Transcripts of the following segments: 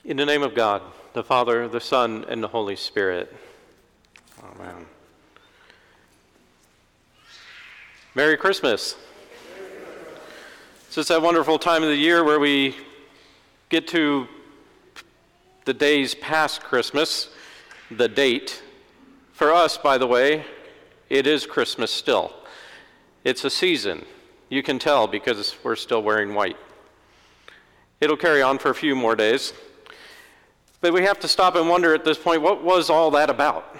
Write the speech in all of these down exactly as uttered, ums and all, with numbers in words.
In the name of God, the Father, the Son, and the Holy Spirit. Amen. Merry Christmas. This is that wonderful time of the year where we get to the days past Christmas, the date. For us, by the way, it is Christmas still. It's a season. You can tell because we're still wearing white. It'll carry on for a few more days. But we have to stop and wonder at this point, what was all that about?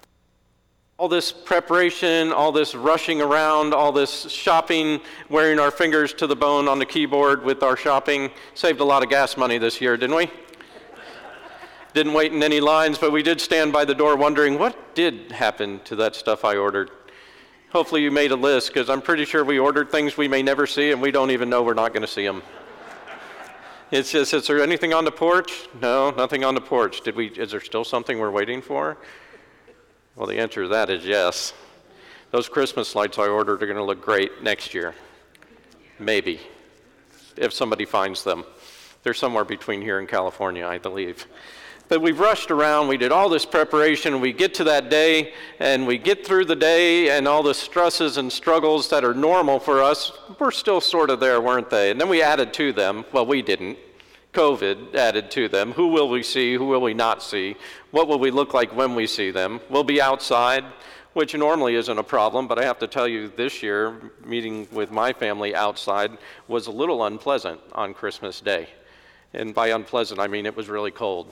All this preparation, all this rushing around, all this shopping, wearing our fingers to the bone on the keyboard with our shopping, saved a lot of gas money this year, didn't we? Didn't wait in any lines, but we did stand by the door wondering, what did happen to that stuff I ordered? Hopefully you made a list, because I'm pretty sure we ordered things we may never see, and we don't even know we're not going to see them. It's just, is there anything on the porch? No, nothing on the porch. Did we? Is there still something we're waiting for? Well, the answer to that is yes. Those Christmas lights I ordered are going to look great next year. Maybe, if somebody finds them. They're somewhere between here and California, I believe. But we've rushed around, we did all this preparation, and we get to that day, and we get through the day, and all the stresses and struggles that are normal for us, we're still sort of there, weren't they? And then we added to them, well, we didn't. COVID added to them. Who will we see? Who will we not see? What will we look like when we see them? We'll be outside, which normally isn't a problem, but I have to tell you this year, meeting with my family outside was a little unpleasant on Christmas Day. And by unpleasant, I mean it was really cold.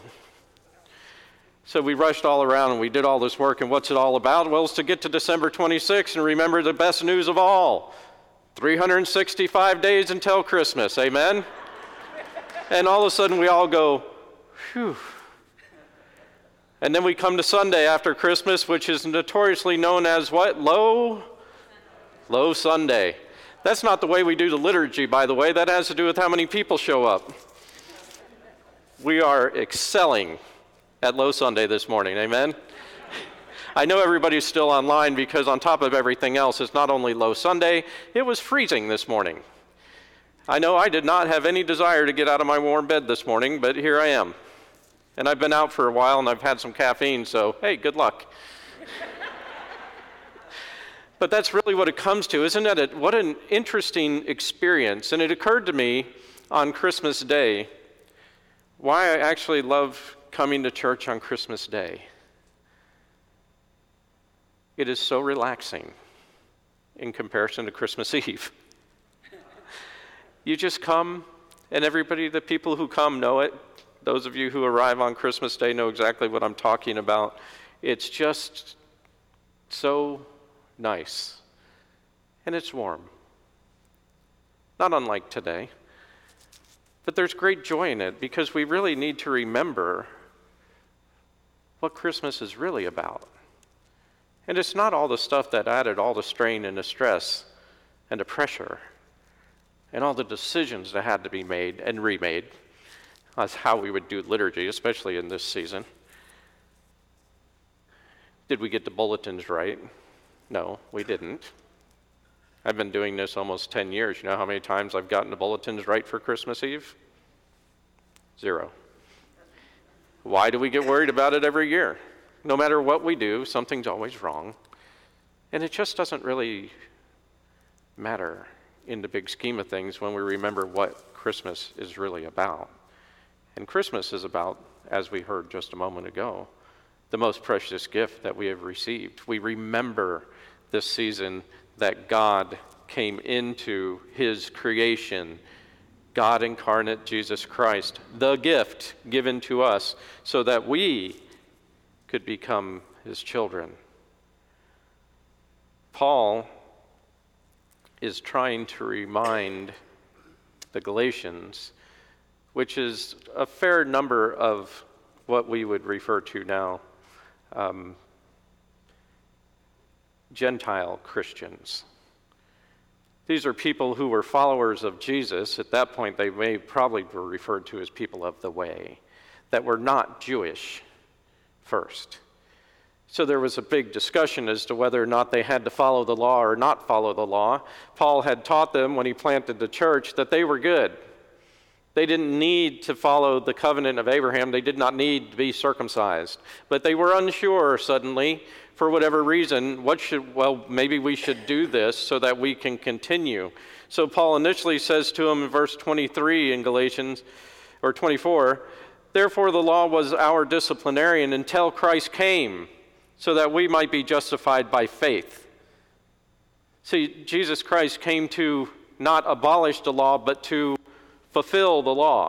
So we rushed all around and we did all this work, and what's it all about? Well, it's to get to December twenty-sixth and remember the best news of all. three hundred sixty-five days until Christmas, amen? And all of a sudden we all go, phew. And then we come to Sunday after Christmas, which is notoriously known as what? Low? Low Sunday. That's not the way we do the liturgy, by the way. That has to do with how many people show up. We are excelling at Low Sunday this morning, amen? I know everybody's still online because on top of everything else, it's not only Low Sunday, it was freezing this morning. I know I did not have any desire to get out of my warm bed this morning, but here I am. And I've been out for a while and I've had some caffeine, so hey, good luck. But that's really what it comes to, isn't it? What an interesting experience. And it occurred to me on Christmas Day why I actually love coming to church on Christmas Day. It is so relaxing in comparison to Christmas Eve. You just come, and everybody, the people who come know it. Those of you who arrive on Christmas Day know exactly what I'm talking about. It's just so nice, and it's warm. Not unlike today. But there's great joy in it because we really need to remember what Christmas is really about. And it's not all the stuff that added all the strain and the stress and the pressure and all the decisions that had to be made and remade. That's how we would do liturgy, especially in this season. Did we get the bulletins right? No, we didn't. I've been doing this almost ten years. You know how many times I've gotten the bulletins right for Christmas Eve? Zero. Why do we get worried about it every year? No matter what we do, something's always wrong. And it just doesn't really matter in the big scheme of things when we remember what Christmas is really about. And Christmas is about, as we heard just a moment ago, the most precious gift that we have received. We remember this season that God came into his creation, God incarnate, Jesus Christ, the gift given to us so that we could become his children. Paul is trying to remind the Galatians, which is a fair number of what we would refer to now, um, Gentile Christians. These are people who were followers of Jesus. At that point, they may probably were referred to as people of the way, that were not Jewish first. So there was a big discussion as to whether or not they had to follow the law or not follow the law. Paul had taught them when he planted the church that they were good. They didn't need to follow the covenant of Abraham. They did not need to be circumcised. But they were unsure suddenly, for whatever reason, what should, well, maybe we should do this so that we can continue. So Paul initially says to them in verse twenty-three in Galatians, or twenty-four, therefore the law was our disciplinarian until Christ came, so that we might be justified by faith. See, Jesus Christ came to not abolish the law, but to fulfill the law.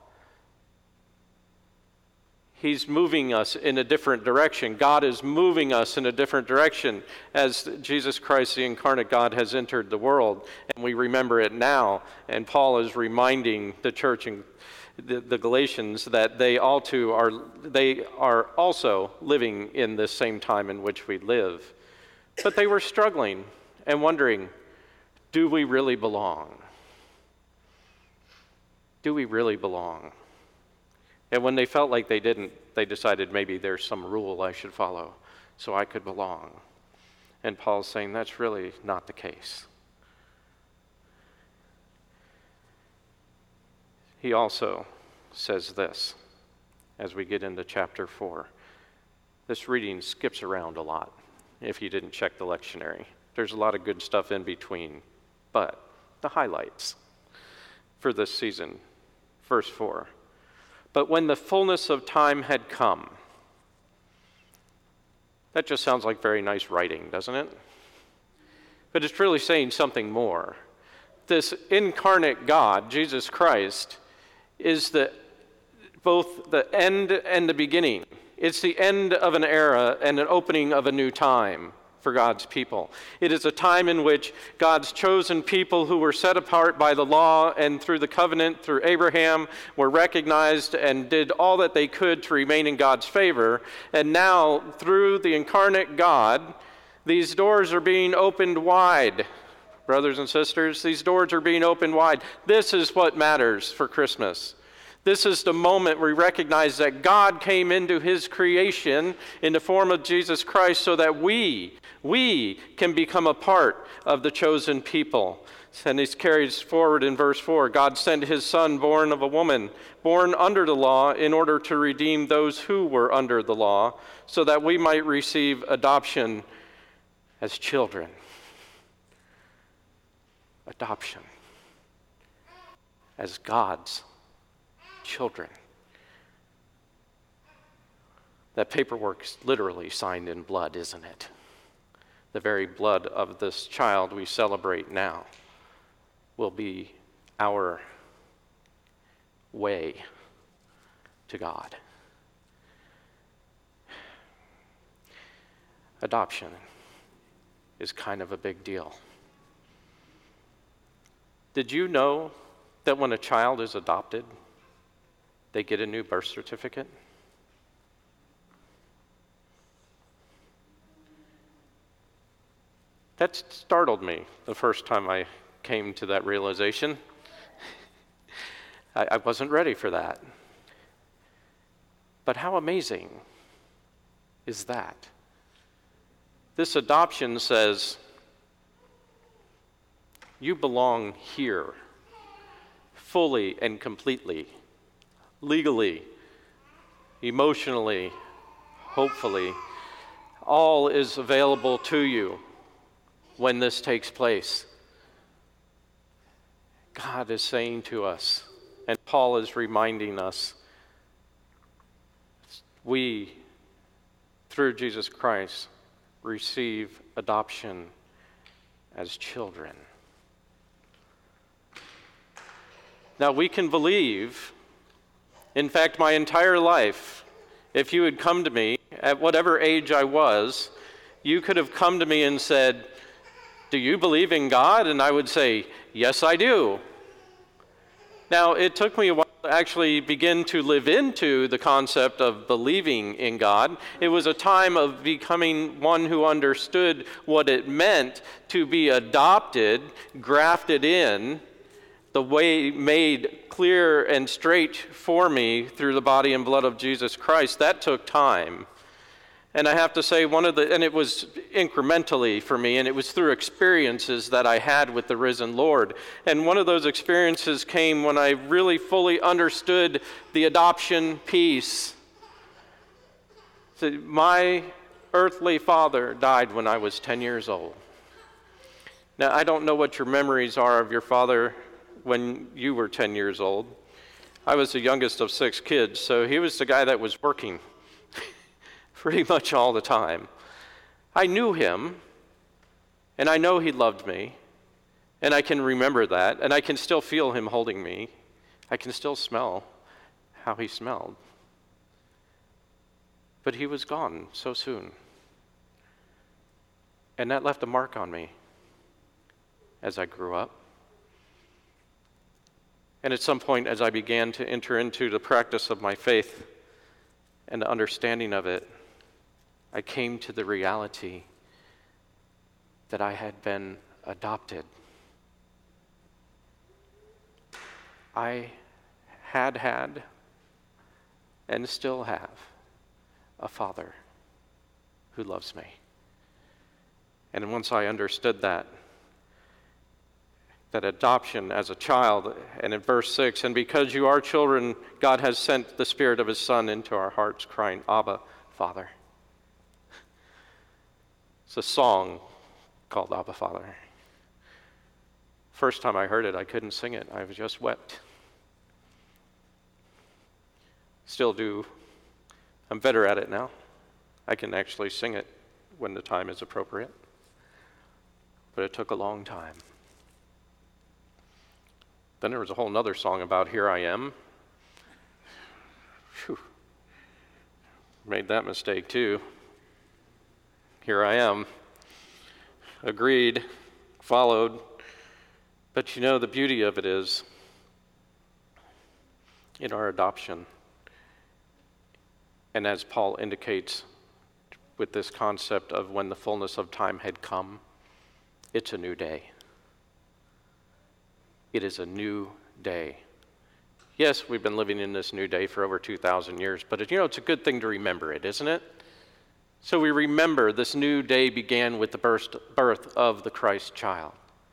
He's moving us in a different direction. God is moving us in a different direction as Jesus Christ, the incarnate God, has entered the world. And we remember it now. And Paul is reminding the church in the, the Galatians that they all too are, they are also living in this same time in which we live. But they were struggling and wondering, do we really belong? Do we really belong? And when they felt like they didn't, they decided maybe there's some rule I should follow so I could belong. And Paul's saying that's really not the case. He also says this as we get into chapter four. This reading skips around a lot if you didn't check the lectionary. There's a lot of good stuff in between, but the highlights for this season. Verse four, but when the fullness of time had come. That just sounds like very nice writing, doesn't it? But it's really saying something more. This incarnate God, Jesus Christ, is the both the end and the beginning. It's the end of an era and an opening of a new time for God's people. It is a time in which God's chosen people who were set apart by the law and through the covenant, through Abraham, were recognized and did all that they could to remain in God's favor. And now, through the incarnate God, these doors are being opened wide. Brothers and sisters, these doors are being opened wide. This is what matters for Christmas. This is the moment we recognize that God came into his creation in the form of Jesus Christ so that we, we can become a part of the chosen people. And he carries forward in verse four, God sent his son born of a woman, born under the law in order to redeem those who were under the law, so that we might receive adoption as children. Adoption as God's children. That paperwork's literally signed in blood, isn't it? The very blood of this child we celebrate now will be our way to God. Adoption is kind of a big deal. Did you know that when a child is adopted, they get a new birth certificate? That startled me the first time I came to that realization. I, I wasn't ready for that. But how amazing is that? This adoption says, you belong here, fully and completely, legally, emotionally, hopefully. All is available to you when this takes place. God is saying to us, and Paul is reminding us, we, through Jesus Christ, receive adoption as children. Now, we can believe, in fact, my entire life, if you had come to me at whatever age I was, you could have come to me and said, do you believe in God? And I would say, yes, I do. Now, it took me a while to actually begin to live into the concept of believing in God. It was a time of becoming one who understood what it meant to be adopted, grafted in, the way made clear and straight for me through the body and blood of Jesus Christ. That took time. And I have to say, one of the, and it was incrementally for me, and it was through experiences that I had with the risen Lord. And one of those experiences came when I really fully understood the adoption piece. So my earthly father died when I was ten years old. Now, I don't know what your memories are of your father when you were ten years old. I was the youngest of six kids, so he was the guy that was working pretty much all the time. I knew him, and I know he loved me, and I can remember that, and I can still feel him holding me. I can still smell how he smelled. But he was gone so soon. And that left a mark on me as I grew up. And at some point, as I began to enter into the practice of my faith and the understanding of it, I came to the reality that I had been adopted. I had had and still have a father who loves me. And once I understood that, that adoption as a child, and in verse six, and because you are children, God has sent the Spirit of His Son into our hearts, crying, Abba, Father. It's a song called Abba, Father. First time I heard it, I couldn't sing it. I just wept. Still do. I'm better at it now. I can actually sing it when the time is appropriate. But it took a long time. Then there was a whole nother song about Here I Am. Whew. Made that mistake too. Here I am. Agreed. Followed. But you know, the beauty of it is, in our adoption, and as Paul indicates with this concept of when the fullness of time had come, it's a new day. It is a new day. Yes, we've been living in this new day for over two thousand years, but you know, it's a good thing to remember it, isn't it? So we remember this new day began with the birth of the Christ child.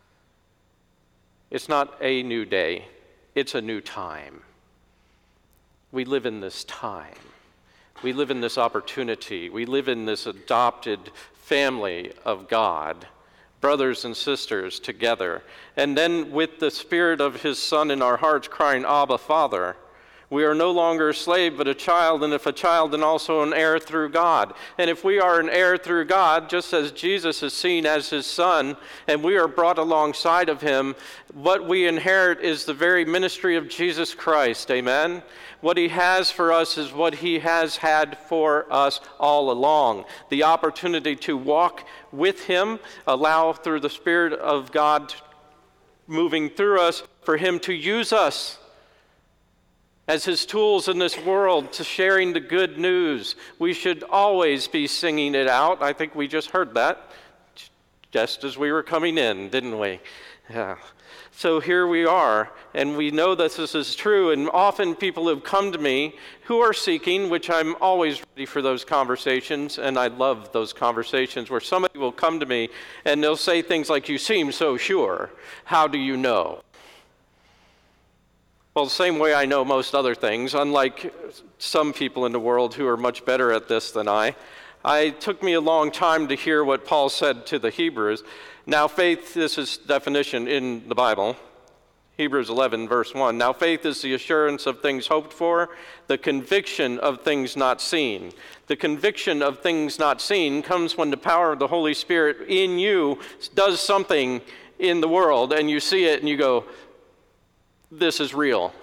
It's not a new day, it's a new time. We live in this time. We live in this opportunity. We live in this adopted family of God, brothers and sisters together. And then with the Spirit of His Son in our hearts crying, Abba, Father, we are no longer a slave but a child, and if a child, then also an heir through God. And if we are an heir through God, just as Jesus is seen as His Son, and we are brought alongside of Him, what we inherit is the very ministry of Jesus Christ, amen? What He has for us is what He has had for us all along. The opportunity to walk with Him, allow through the Spirit of God moving through us, for Him to use us as His tools in this world to sharing the good news. We should always be singing it out. I think we just heard that just as we were coming in, didn't we? Yeah. So here we are, and we know that this is true, and often people have come to me who are seeking, which I'm always ready for those conversations, and I love those conversations where somebody will come to me and they'll say things like, you seem so sure. How do you know? Well, the same way I know most other things, unlike some people in the world who are much better at this than I, it took me a long time to hear what Paul said to the Hebrews. Now faith, this is definition in the Bible, Hebrews eleven, verse one. Now faith is the assurance of things hoped for, the conviction of things not seen. The conviction of things not seen comes when the power of the Holy Spirit in you does something in the world, and you see it and you go, this is real.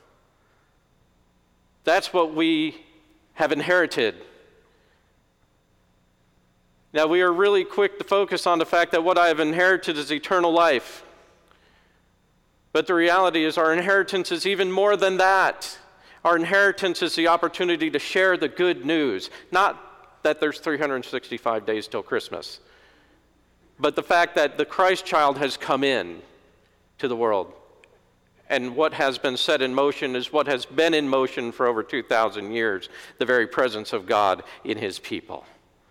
That's what we have inherited. Now, we are really quick to focus on the fact that what I have inherited is eternal life. But the reality is our inheritance is even more than that. Our inheritance is the opportunity to share the good news. Not that there's three hundred sixty-five days till Christmas, but the fact that the Christ child has come in to the world. And what has been set in motion is what has been in motion for over two thousand years, the very presence of God in His people.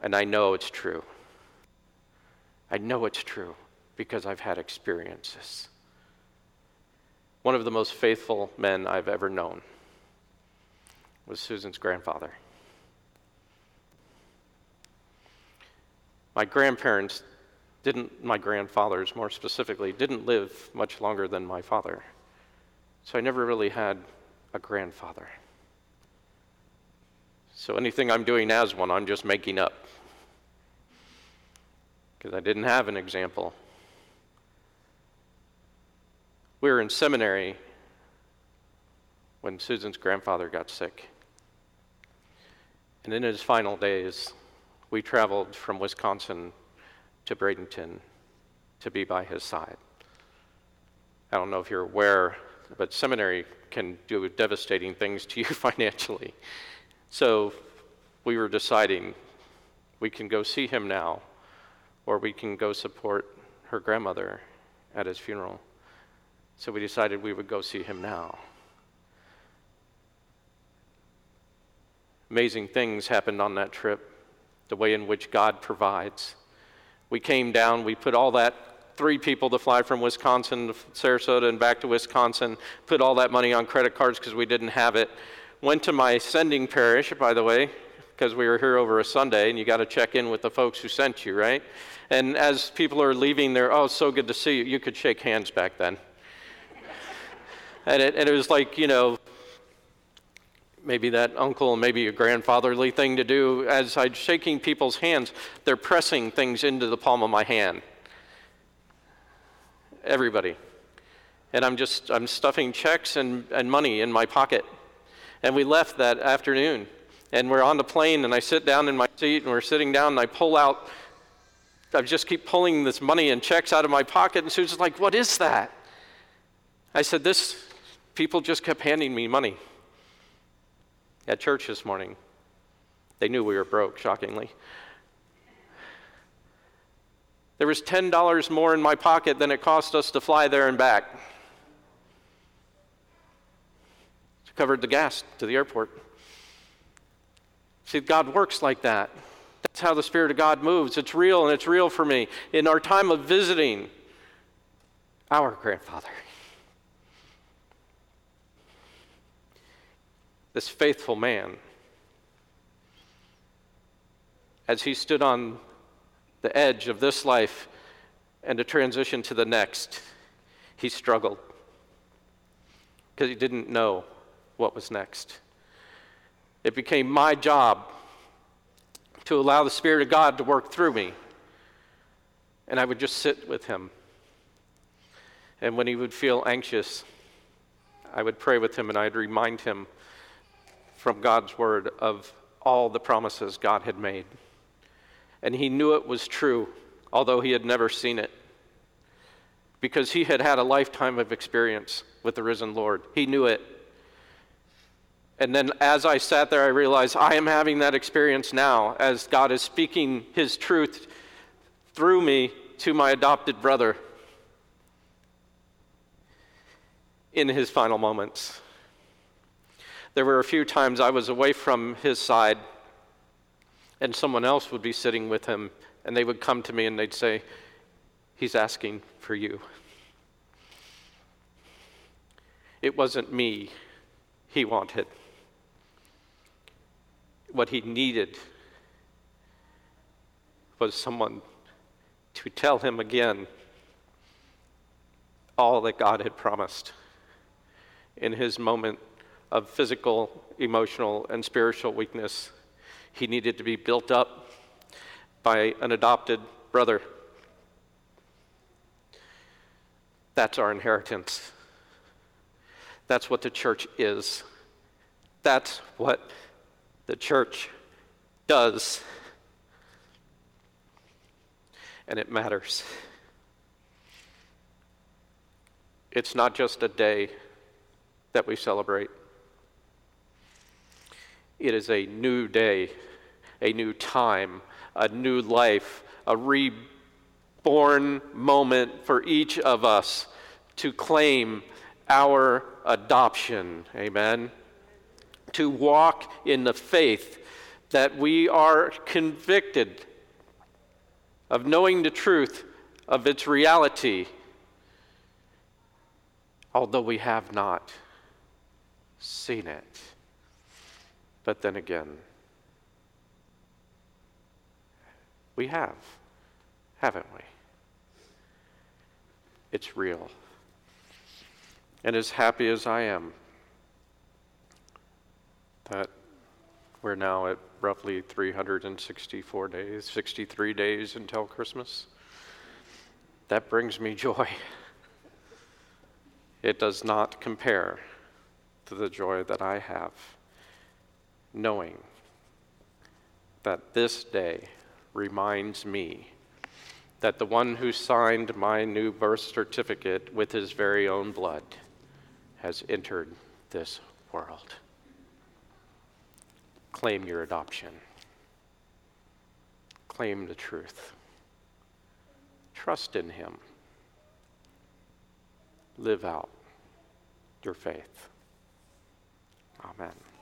And I know it's true. I know it's true because I've had experiences. One of the most faithful men I've ever known was Susan's grandfather. My grandparents didn't, my grandfathers more specifically, didn't live much longer than my father. So I never really had a grandfather. So anything I'm doing as one, I'm just making up. Because I didn't have an example. We were in seminary when Susan's grandfather got sick. And in his final days, we traveled from Wisconsin to Bradenton to be by his side. I don't know if you're aware, but seminary can do devastating things to you financially. So we were deciding we can go see him now, or we can go support her grandmother at his funeral. So we decided we would go see him now. Amazing things happened on that trip, the way in which God provides. We came down, we put all that, three people to fly from Wisconsin to Sarasota and back to Wisconsin, put all that money on credit cards because we didn't have it. Went to my sending parish, by the way, because we were here over a Sunday, and you got to check in with the folks who sent you, right? And as people are leaving, they're, oh, so good to see you. You could shake hands back then. and, it, and it was like, you know, maybe that uncle, maybe a grandfatherly thing to do. As I'm shaking people's hands, they're pressing things into the palm of my hand. Everybody. And I'm just, I'm stuffing checks and, and money in my pocket. And we left that afternoon. And we're on the plane, and I sit down in my seat, and we're sitting down, and I pull out, I just keep pulling this money and checks out of my pocket, and Susan's like, what is that? I said, this, people just kept handing me money. At church this morning. They knew we were broke, shockingly. There was ten dollars more in my pocket than it cost us to fly there and back. It covered the gas to the airport. See, God works like that. That's how the Spirit of God moves. It's real, and it's real for me. In our time of visiting our grandfather, this faithful man, as he stood on the edge of this life and to transition to the next, he struggled because he didn't know what was next. It became my job to allow the Spirit of God to work through me, and I would just sit with him. And when he would feel anxious, I would pray with him, and I'd remind him from God's word of all the promises God had made. And he knew it was true, although he had never seen it, because he had had a lifetime of experience with the risen Lord. He knew it. And then as I sat there, I realized I am having that experience now as God is speaking his truth through me to my adopted brother in his final moments. There were a few times I was away from his side, and someone else would be sitting with him, and they would come to me and they'd say, he's asking for you. It wasn't me he wanted. What he needed was someone to tell him again all that God had promised in his moment of physical, emotional, and spiritual weakness. He needed to be built up by an adopted brother. That's our inheritance. That's what the church is. That's what the church does. And it matters. It's not just a day that we celebrate. It is a new day, a new time, a new life, a reborn moment for each of us to claim our adoption. Amen. To walk in the faith that we are convicted of knowing the truth of its reality, although we have not seen it. But then again, we have, haven't we? It's real. And as happy as I am that we're now at roughly three hundred sixty-four days, sixty-three days until Christmas, that brings me joy. It does not compare to the joy that I have knowing that this day reminds me that the one who signed my new birth certificate with his very own blood has entered this world. Claim your adoption. Claim the truth. Trust in him. Live out your faith. Amen.